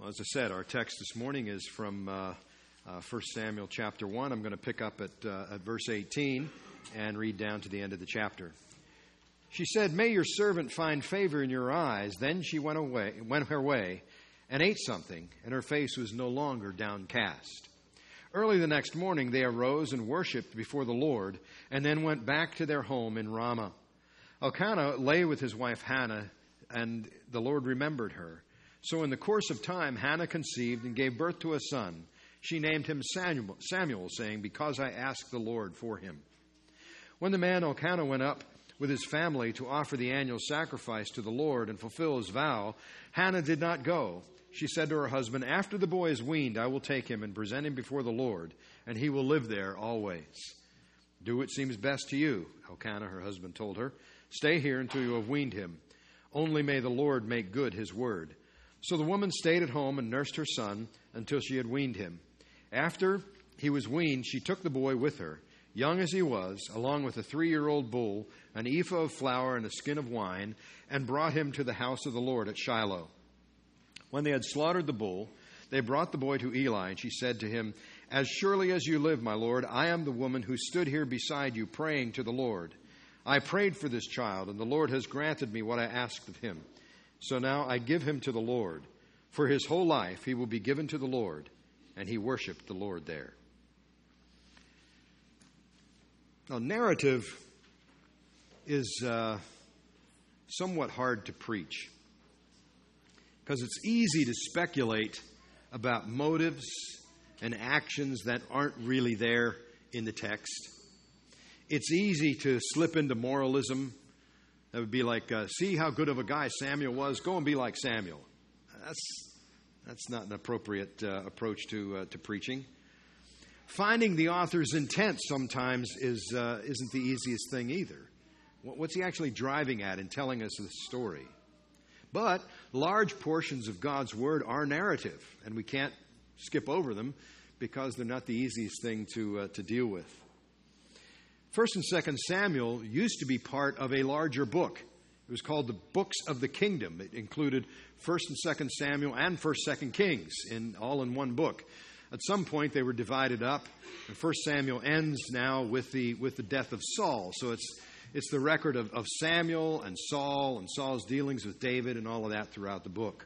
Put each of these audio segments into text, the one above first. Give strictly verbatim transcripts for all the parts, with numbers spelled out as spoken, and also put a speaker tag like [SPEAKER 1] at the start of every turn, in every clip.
[SPEAKER 1] Well, as I said, our text this morning is from uh, uh, First Samuel chapter one. I'm going to pick up at, uh, at verse eighteen and read down to the end of the chapter. She said, "May your servant find favor in your eyes." Then she went away, went her way and ate something, and her face was no longer downcast. Early the next morning they arose and worshipped before the Lord, and then went back to their home in Ramah. Elkanah lay with his wife Hannah, and the Lord remembered her. So in the course of time, Hannah conceived and gave birth to a son. She named him Samuel, Samuel, saying, "Because I asked the Lord for him." When the man Elkanah went up with his family to offer the annual sacrifice to the Lord and fulfill his vow, Hannah did not go. She said to her husband, "After the boy is weaned, I will take him and present him before the Lord, and he will live there always." "Do what seems best to you," Elkanah, her husband, told her. "Stay here until you have weaned him. Only may the Lord make good his word." So the woman stayed at home and nursed her son until she had weaned him. After he was weaned, she took the boy with her, young as he was, along with a three-year-old bull, an ephah of flour, and a skin of wine, and brought him to the house of the Lord at Shiloh. When they had slaughtered the bull, they brought the boy to Eli, and she said to him, "As surely as you live, my lord, I am the woman who stood here beside you praying to the Lord. I prayed for this child, and the Lord has granted me what I asked of him. So now I give him to the Lord. For his whole life he will be given to the Lord." And he worshiped the Lord there. Now, narrative is uh, somewhat hard to preach because it's easy to speculate about motives and actions that aren't really there in the text. It's easy to slip into moralism. That would be like, uh, see how good of a guy Samuel was? Go and be like Samuel. That's that's not an appropriate uh, approach to uh, to preaching. Finding the author's intent sometimes is uh, isn't the easiest thing either. What's he actually driving at in telling us the story? But large portions of God's Word are narrative, and we can't skip over them because they're not the easiest thing to uh, to deal with. First and Second Samuel used to be part of a larger book. It was called the Books of the Kingdom. It included First and Second Samuel and First, Second Kings, in all in one book. At some point, they were divided up. And First Samuel ends now with the with the death of Saul. So it's it's the record of, of Samuel and Saul and Saul's dealings with David and all of that throughout the book.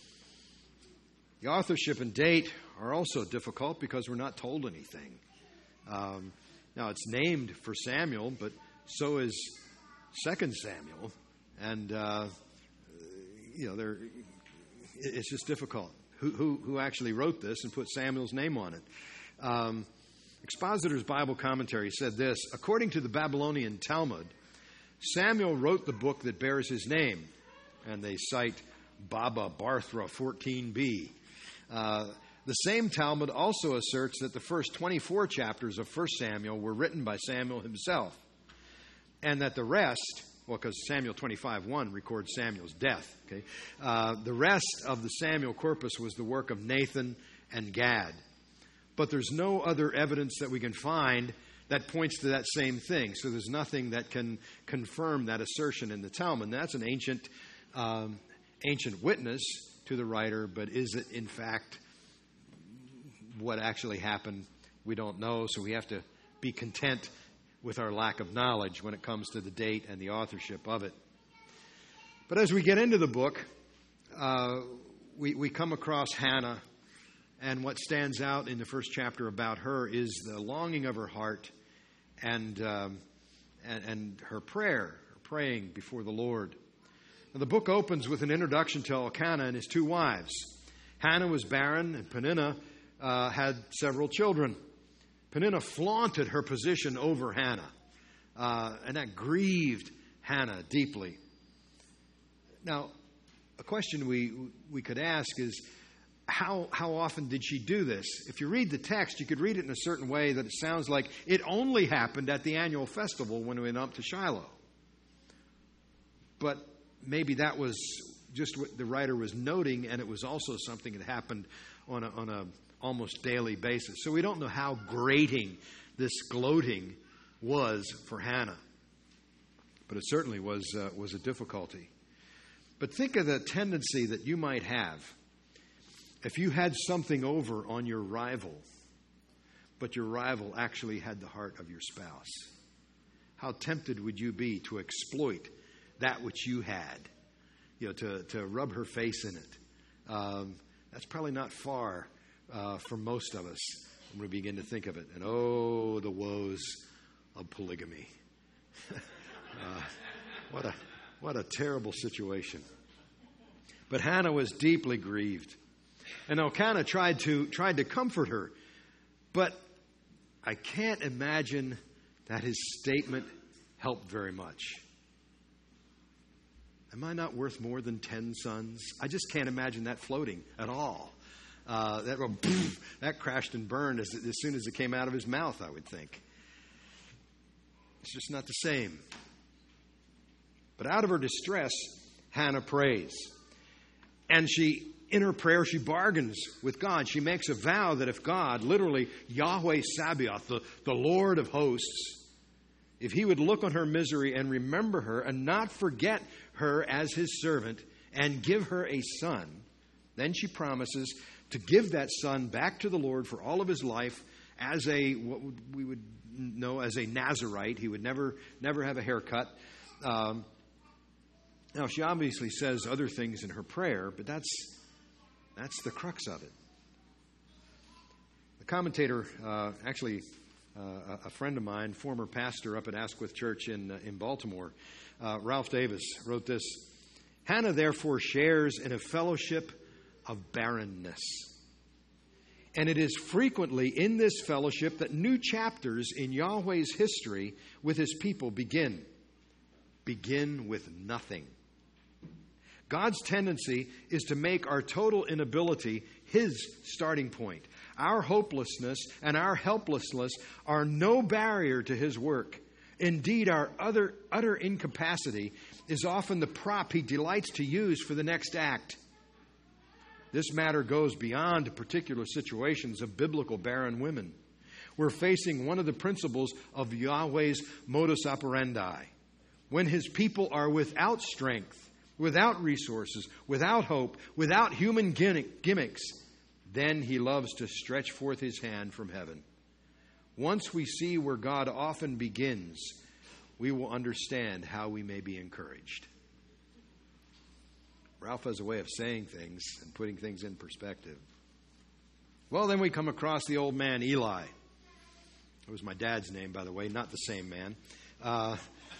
[SPEAKER 1] The authorship and date are also difficult because we're not told anything. Um, Now, it's named for Samuel, but so is Second Samuel. And, uh, you know, they're, it's just difficult. Who, who, who actually wrote this and put Samuel's name on it? Um, Expositor's Bible Commentary said this: according to the Babylonian Talmud, Samuel wrote the book that bears his name. And they cite Baba Barthra fourteen b. Uh, The same Talmud also asserts that the first twenty-four chapters of First Samuel were written by Samuel himself, and that the rest, well, because Samuel twenty-five one records Samuel's death, okay, uh, the rest of the Samuel corpus was the work of Nathan and Gad. But there's no other evidence that we can find that points to that same thing, so there's nothing that can confirm that assertion in the Talmud. And that's an ancient, um, ancient witness to the writer, but is it in fact what actually happened? We don't know, so we have to be content with our lack of knowledge when it comes to the date and the authorship of it. But as we get into the book, uh, we, we come across Hannah, and what stands out in the first chapter about her is the longing of her heart and um, and, and her prayer, her praying before the Lord. Now, the book opens with an introduction to Elkanah and his two wives. Hannah was barren, and Peninnah Uh, had several children. Peninnah flaunted her position over Hannah, uh, and that grieved Hannah deeply. Now, a question we we could ask is, how how often did she do this? If you read the text, you could read it in a certain way that it sounds like it only happened at the annual festival when we went up to Shiloh. But maybe that was just what the writer was noting, and it was also something that happened on a, on a almost daily basis. So we don't know how grating this gloating was for Hannah. But it certainly was uh, was a difficulty. But think of the tendency that you might have If you had something over on your rival, but your rival actually had the heart of your spouse, how tempted would you be to exploit that which you had, you know, to, to rub her face in it? Um, that's probably not far uh, from most of us when we begin to think of it. And oh, the woes of polygamy. uh, what a what a terrible situation. But Hannah was deeply grieved. And Elkanah tried to tried to comfort her. But I can't imagine that his statement helped very much. Am I not worth more than ten sons? I just can't imagine that floating at all. Uh, that, well, poof, that crashed and burned as, as soon as it came out of his mouth, I would think. It's just not the same. But out of her distress, Hannah prays. And she, in her prayer, she bargains with God. She makes a vow that if God, literally Yahweh Sabaoth, the, the Lord of hosts, if he would look on her misery and remember her and not forget her as his servant and give her a son, then she promises to give that son back to the Lord for all of his life as a, what we would know as a Nazirite. He would never, never have a haircut. Um, now, she obviously says other things in her prayer, but that's, that's the crux of it. The commentator, uh, actually, Uh, a friend of mine, former pastor up at Asquith Church in uh, in Baltimore, uh, Ralph Davis, wrote this: Hannah therefore shares in a fellowship of barrenness. And it is frequently in this fellowship that new chapters in Yahweh's history with his people begin. Begin with nothing. God's tendency is to make our total inability his starting point. Our hopelessness and our helplessness are no barrier to his work. Indeed, our utter, utter incapacity is often the prop he delights to use for the next act. This matter goes beyond particular situations of biblical barren women. We're facing one of the principles of Yahweh's modus operandi. When his people are without strength, without resources, without hope, without human gimmicks, then he loves to stretch forth his hand from heaven. Once we see where God often begins, we will understand how we may be encouraged. Ralph has a way of saying things and putting things in perspective. Well, then we come across the old man Eli. It was my dad's name, by the way, not the same man. Uh,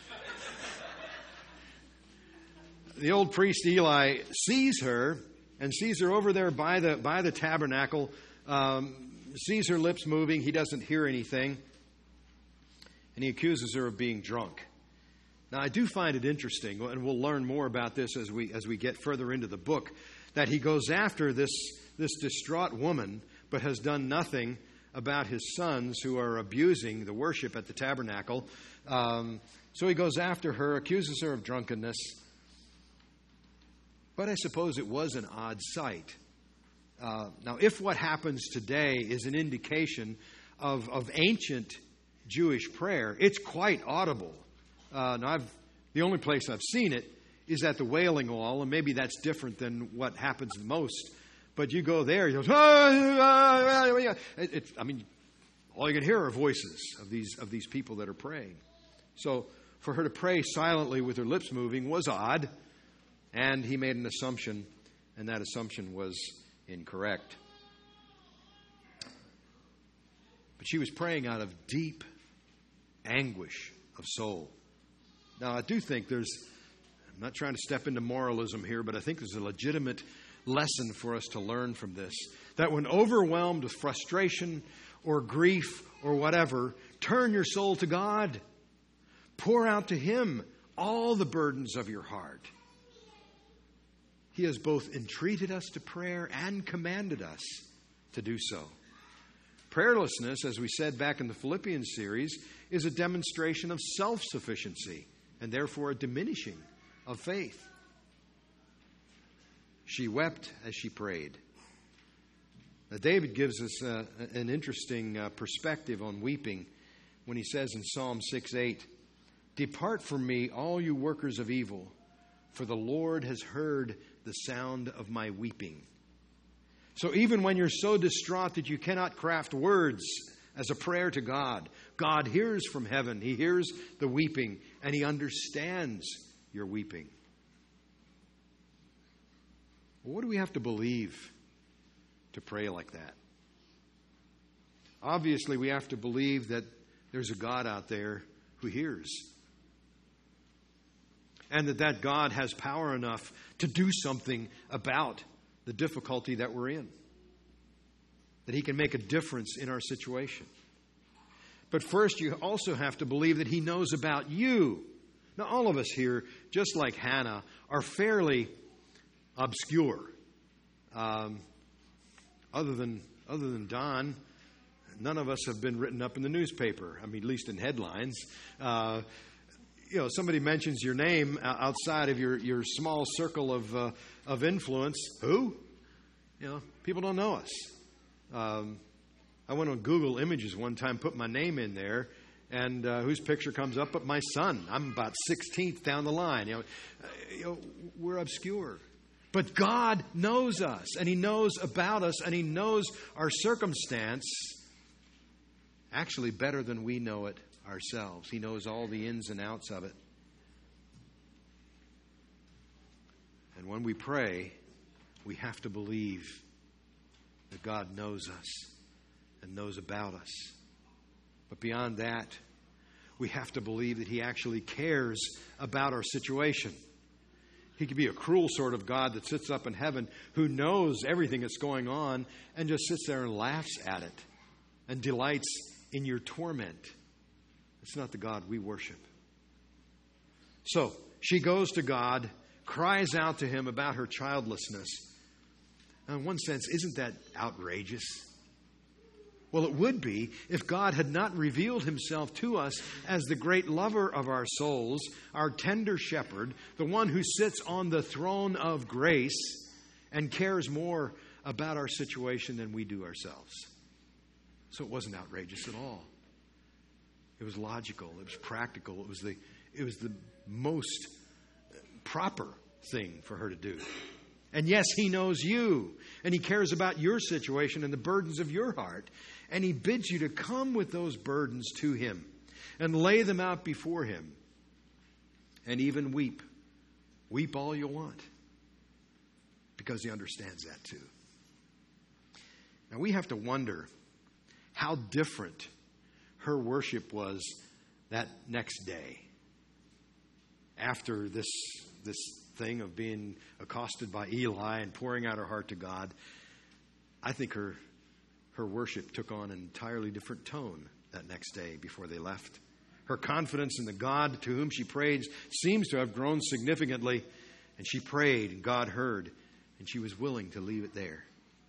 [SPEAKER 1] the old priest Eli sees her and sees her over there by the by the tabernacle, um, sees her lips moving. He doesn't hear anything. And he accuses her of being drunk. Now, I do find it interesting, and we'll learn more about this as we as we get further into the book, that he goes after this, this distraught woman, but has done nothing about his sons who are abusing the worship at the tabernacle. Um, so he goes after her, accuses her of drunkenness. But I suppose it was an odd sight. Uh, now, if what happens today is an indication of, of ancient Jewish prayer, it's quite audible. Uh, now, I've, the only place I've seen it is at the Wailing Wall, and maybe that's different than what happens the most. But you go there, you go, it, it, I mean, all you can hear are voices of these of these people that are praying. So for her to pray silently with her lips moving was odd. And he made an assumption, and that assumption was incorrect. But she was praying out of deep anguish of soul. Now, I do think there's, I'm not trying to step into moralism here, but I think there's a legitimate lesson for us to learn from this. That when overwhelmed with frustration or grief or whatever, turn your soul to God. Pour out to him all the burdens of your heart. He has both entreated us to prayer and commanded us to do so. Prayerlessness, as we said back in the Philippians series, is a demonstration of self-sufficiency and therefore a diminishing of faith. She wept as she prayed. Now, David gives us uh, an interesting uh, perspective on weeping when he says in Psalm six eight, "Depart from me, all you workers of evil, for the Lord has heard the sound of my weeping." So even when you're so distraught that you cannot craft words as a prayer to God, God hears from heaven. He hears the weeping, and He understands your weeping. Well, what do we have to believe to pray like that? Obviously, we have to believe that there's a God out there who hears. And that that God has power enough to do something about the difficulty that we're in. That He can make a difference in our situation. But first, you also have to believe that He knows about you. Now, all of us here, just like Hannah, are fairly obscure. Um, other than other than Don, none of us have been written up in the newspaper. I mean, at least in headlines. Uh, you know, somebody mentions your name outside of your, your small circle of uh, of influence. Who? You know, people don't know us. Um, I went on Google Images one time, put my name in there, and uh, whose picture comes up? But my son. I'm about sixteenth down the line. You know, uh, you know, we're obscure. But God knows us, and He knows about us, and He knows our circumstance actually better than we know it ourselves. He knows all the ins and outs of it. And when we pray, we have to believe that God knows us and knows about us. But beyond that, we have to believe that He actually cares about our situation. He could be a cruel sort of God that sits up in heaven who knows everything that's going on and just sits there and laughs at it and delights in your torment. It's not the God we worship. So she goes to God, cries out to Him about her childlessness. Now, in one sense, isn't that outrageous? Well, it would be if God had not revealed Himself to us as the great lover of our souls, our tender shepherd, the one who sits on the throne of grace and cares more about our situation than we do ourselves. So it wasn't outrageous at all. It was logical. It was practical. It was the, it was the most proper thing for her to do. And yes, He knows you, and He cares about your situation and the burdens of your heart. And He bids you to come with those burdens to Him and lay them out before Him. And even weep. Weep all you want. Because He understands that too. Now we have to wonder how different her worship was that next day. After this, this thing of being accosted by Eli and pouring out her heart to God, I think her her worship took on an entirely different tone that next day before they left. Her confidence in the God to whom she prayed seems to have grown significantly, and she prayed and God heard, and she was willing to leave it there.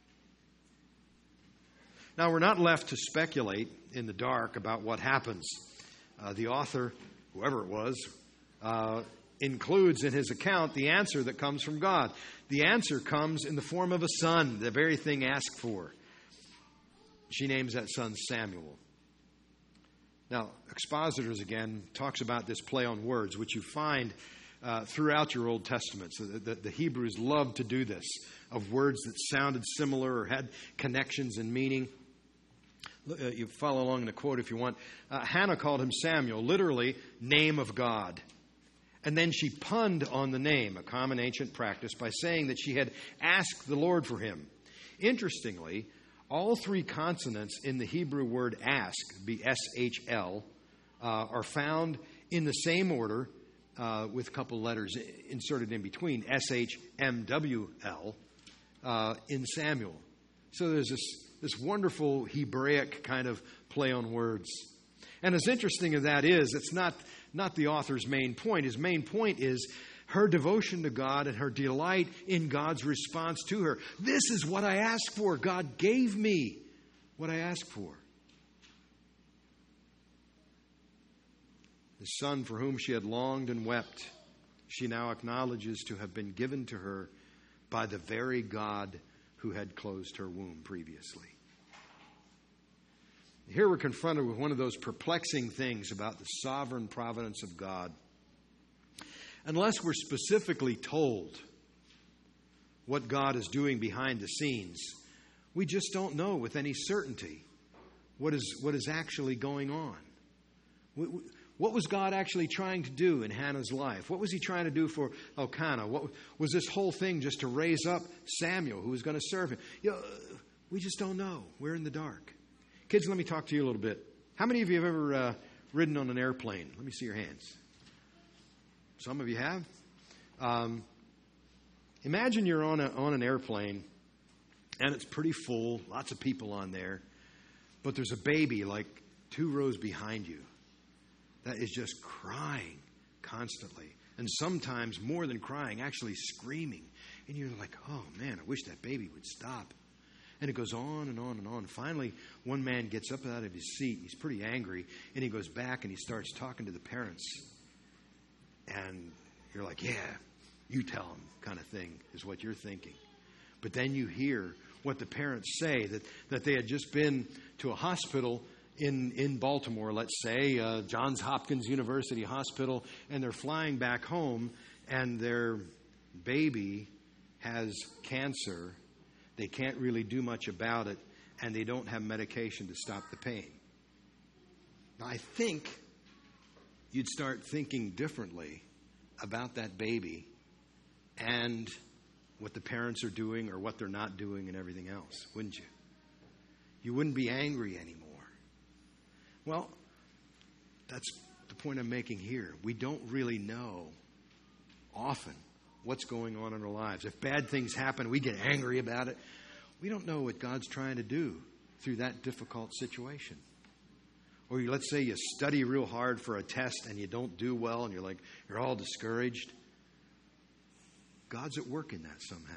[SPEAKER 1] Now, we're not left to speculate in the dark about what happens. Uh, the author, whoever it was, uh, includes in his account the answer that comes from God. The answer comes in the form of a son, the very thing asked for. She names that son Samuel. Now, Expositors, again, talks about this play on words, which you find uh, throughout your Old Testament. So the, the, the Hebrews loved to do this, of words that sounded similar or had connections in meaning. Uh, you follow along in the quote if you want. Uh, Hannah called him Samuel, literally, name of God. And then she punned on the name, a common ancient practice, by saying that she had asked the Lord for him. Interestingly, all three consonants in the Hebrew word ask, be S H L, uh, are found in the same order uh, with a couple letters inserted in between, S H M W L, uh, in Samuel. So there's this, this wonderful Hebraic kind of play on words. And as interesting as that is, it's not, not the author's main point. His main point is her devotion to God and her delight in God's response to her. This is what I asked for. God gave me what I asked for. The son for whom she had longed and wept, she now acknowledges to have been given to her by the very God who had closed her womb previously. Here we're confronted with one of those perplexing things about the sovereign providence of God. Unless we're specifically told what God is doing behind the scenes, We just don't know with any certainty what is what is actually going on. What was God actually trying to do in Hannah's life? What was he trying to do for Elkanah? What was this whole thing just to raise up Samuel, who was going to serve him? You know, we just don't know. We're in the dark. Kids, let me talk to you a little bit. How many of you have ever uh, ridden on an airplane? Let me see your hands. Some of you have. Um, imagine you're on a, on an airplane, and it's pretty full, lots of people on there, but there's a baby like two rows behind you that is just crying constantly. And sometimes more than crying, actually screaming. And you're like, oh man, I wish that baby would stop. And it goes on and on and on. Finally, one man gets up out of his seat. He's pretty angry. And he goes back and he starts talking to the parents. And you're like, yeah, you tell them, kind of thing is what you're thinking. But then you hear what the parents say, that, that they had just been to a hospital in, in Baltimore, let's say, uh, Johns Hopkins University Hospital, and they're flying back home, and their baby has cancer. They can't really do much about it, and they don't have medication to stop the pain. Now, I think you'd start thinking differently about that baby and what the parents are doing or what they're not doing and everything else, wouldn't you? You wouldn't be angry anymore. Well, that's the point I'm making here. We don't really know often what's going on in our lives. If bad things happen, we get angry about it. We don't know what God's trying to do through that difficult situation. Or you, let's say you study real hard for a test and you don't do well and you're like, you're all discouraged. God's at work in that somehow.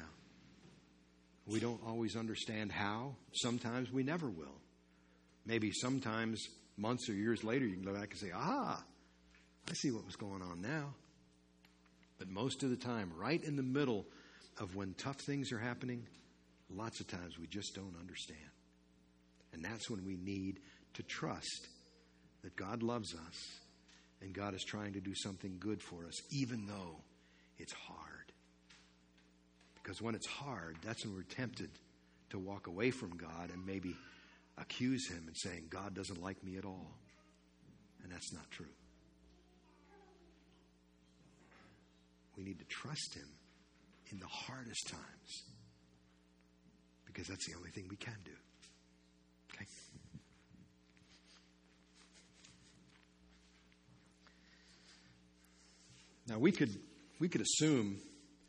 [SPEAKER 1] We don't always understand how. Sometimes we never will. Maybe sometimes months or years later you can go back and say, ah, I see what was going on now. But most of the time, right in the middle of when tough things are happening, lots of times we just don't understand. And that's when we need to trust that God loves us and God is trying to do something good for us, even though it's hard. Because when it's hard, that's when we're tempted to walk away from God and maybe accuse him and saying, God doesn't like me at all. And that's not true. We need to trust him in the hardest times because that's the only thing we can do. Okay? Now we could we could assume,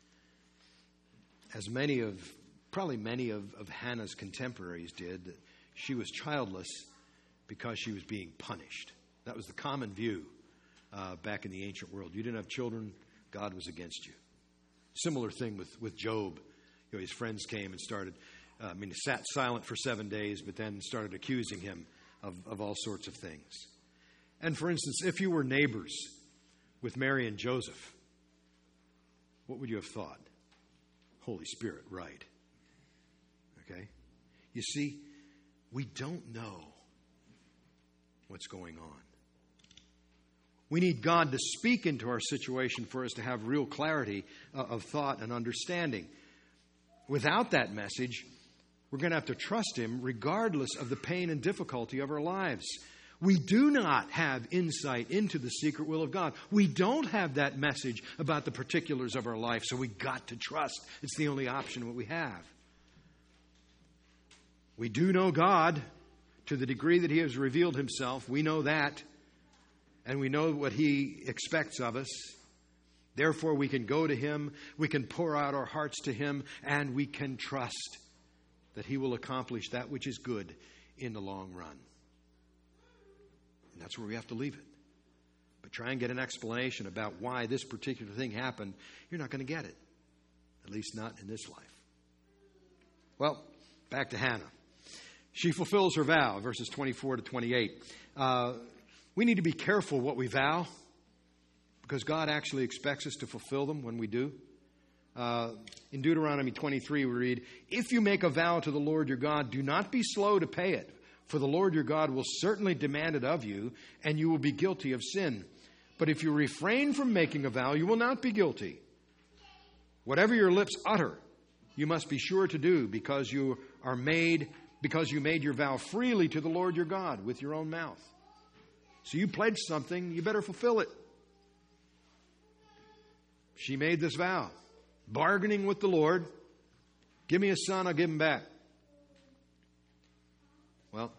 [SPEAKER 1] as many of probably many of, of Hannah's contemporaries did, that she was childless because she was being punished. That was the common view uh, back in the ancient world. You didn't have children, God was against you. Similar thing with, with Job. You know, his friends came and started, uh, I mean, he sat silent for seven days, but then started accusing him of, of all sorts of things. And for instance, if you were neighbors with Mary and Joseph, what would you have thought? Holy Spirit, right. Okay? You see, we don't know what's going on. We need God to speak into our situation for us to have real clarity uh, of thought and understanding. Without that message, we're going to have to trust him regardless of the pain and difficulty of our lives. We do not have insight into the secret will of God. We don't have that message about the particulars of our life, so we got to trust. It's the only option that we have. We do know God to the degree that he has revealed himself. We know that. And we know what he expects of us. Therefore, we can go to him, we can pour out our hearts to him, and we can trust that he will accomplish that which is good in the long run. And that's where we have to leave it. But try and get an explanation about why this particular thing happened, you're not going to get it. At least not in this life. Well, back to Hannah. She fulfills her vow, verses twenty-four to twenty-eight. Uh, we need to be careful what we vow, because God actually expects us to fulfill them when we do. Uh, in Deuteronomy twenty-three, we read, "If you make a vow to the Lord your God, do not be slow to pay it, for the Lord your God will certainly demand it of you, and you will be guilty of sin. But if you refrain from making a vow, you will not be guilty. Whatever your lips utter, you must be sure to do, because you are made, because you made your vow freely to the Lord your God with your own mouth. So you pledged something, you better fulfill it. She made this vow, bargaining with the Lord. Give me a son, I'll give him back. Well,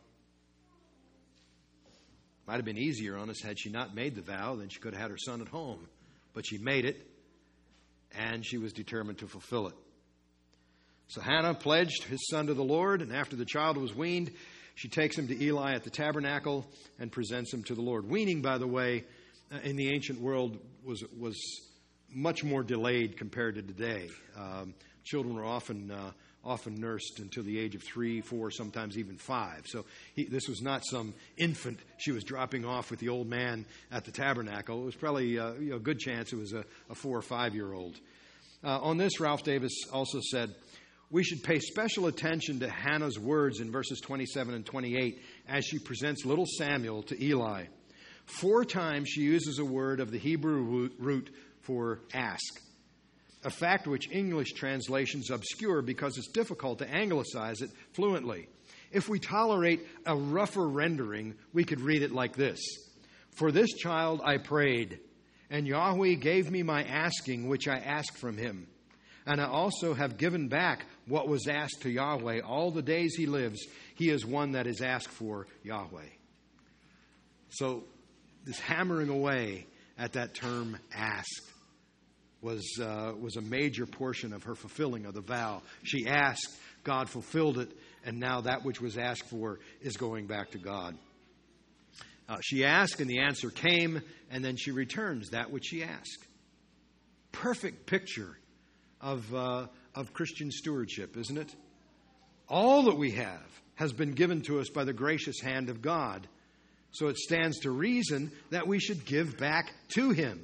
[SPEAKER 1] might have been easier on us had she not made the vow. Then she could have had her son at home. But she made it, and she was determined to fulfill it. So Hannah pledged his son to the Lord, and after the child was weaned, she takes him to Eli at the tabernacle and presents him to the Lord. Weaning, by the way, in the ancient world was was much more delayed compared to today. Um, children were often uh, often nursed until the age of three, four, sometimes even five. So he, this was not some infant she was dropping off with the old man at the tabernacle. It was probably uh, you know, a good chance it was a, a four or five-year-old. Uh, on this, Ralph Davis also said, we should pay special attention to Hannah's words in verses twenty-seven and twenty-eight as she presents little Samuel to Eli. Four times she uses a word of the Hebrew root for ask, a fact which English translations obscure because it's difficult to anglicize it fluently. If we tolerate a rougher rendering, we could read it like this. For this child I prayed, and Yahweh gave me my asking, which I asked from him. And I also have given back what was asked to Yahweh. All the days he lives, he is one that is asked for Yahweh. So this hammering away at that term asked was uh, was a major portion of her fulfilling of the vow. She asked, God fulfilled it, and now that which was asked for is going back to God. Uh, she asked, and the answer came, and then she returns that which she asked. Perfect picture of uh, of Christian stewardship, isn't it? All that we have has been given to us by the gracious hand of God. So it stands to reason that we should give back to him.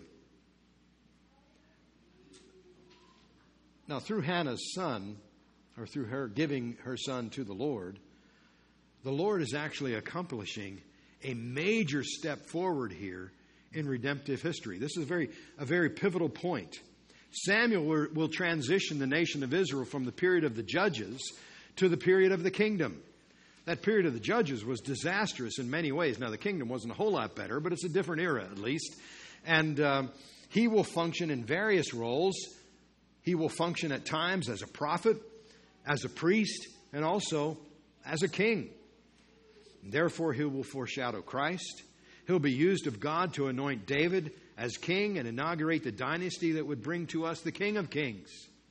[SPEAKER 1] Now, through Hannah's son, or through her giving her son to the Lord, the Lord is actually accomplishing a major step forward here in redemptive history. This is a very, a very pivotal point. Samuel will, will transition the nation of Israel from the period of the judges to the period of the kingdom. That period of the judges was disastrous in many ways. Now, the kingdom wasn't a whole lot better, but it's a different era at least. And um, he will function in various roles. He will function at times as a prophet, as a priest, and also as a king. Therefore, he will foreshadow Christ. He'll be used of God to anoint David as king and inaugurate the dynasty that would bring to us the King of Kings.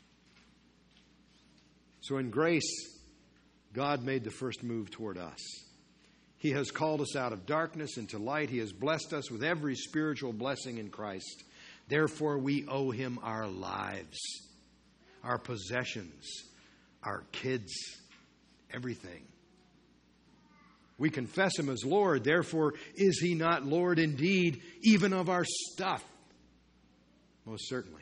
[SPEAKER 1] So in grace, God made the first move toward us. He has called us out of darkness into light. He has blessed us with every spiritual blessing in Christ. Therefore, we owe him our lives, our possessions, our kids, everything. We confess him as Lord. Therefore, is he not Lord indeed, even of our stuff? Most certainly.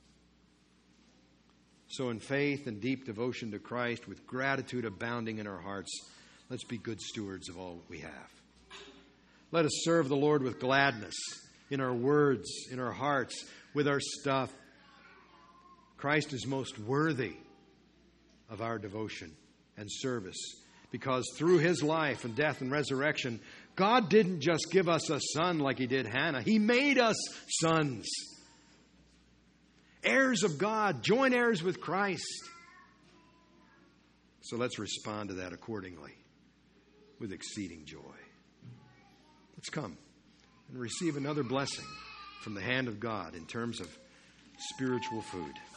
[SPEAKER 1] So in faith and deep devotion to Christ, with gratitude abounding in our hearts, let's be good stewards of all that we have. Let us serve the Lord with gladness in our words, in our hearts, with our stuff. Christ is most worthy of our devotion and service, because through his life and death and resurrection, God didn't just give us a son like he did Hannah. He made us sons. Heirs of God, joint heirs with Christ. So let's respond to that accordingly with exceeding joy. Let's come and receive another blessing from the hand of God in terms of spiritual food.